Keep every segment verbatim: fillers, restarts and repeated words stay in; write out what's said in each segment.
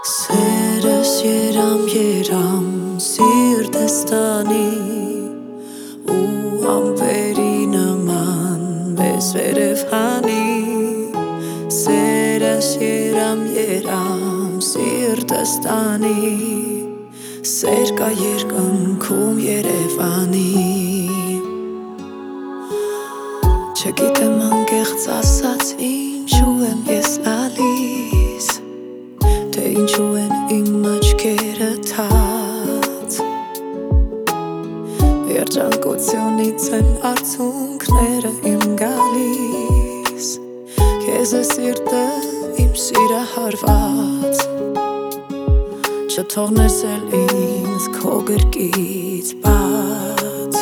Սերս երամ երամ սիրտս տանի ու ամպերի նման մեզ վերև հանի Սերս երամ երամ սիրտս տանի Սեր կա երկնքում Երևանի Չգիտեմ անկեղծ ասած ինչու եմ ես լալիս Թե ինչու են իմ աչքերը թաց Երջանկությունից են արցունքները իմ գալիս Քեզ է սիրտը իմ սիրահարված Չթողնես էլ ինձ քո գրկից բաց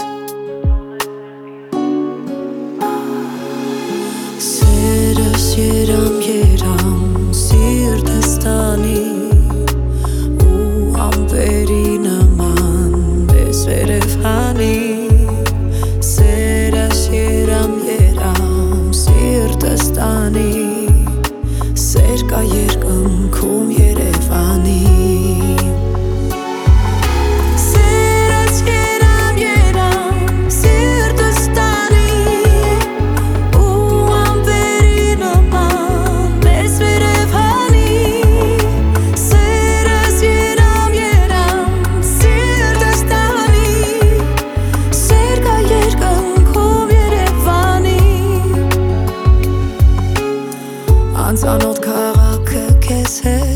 Սերս երամ երամ սիրտս տանի ու ամպերի նման մեզ վերև հանի Սերս երամ երամ սիրտս տանի Սեր կա երկնքում Երևանի Անծանոթ քաղաքը քեզ հետ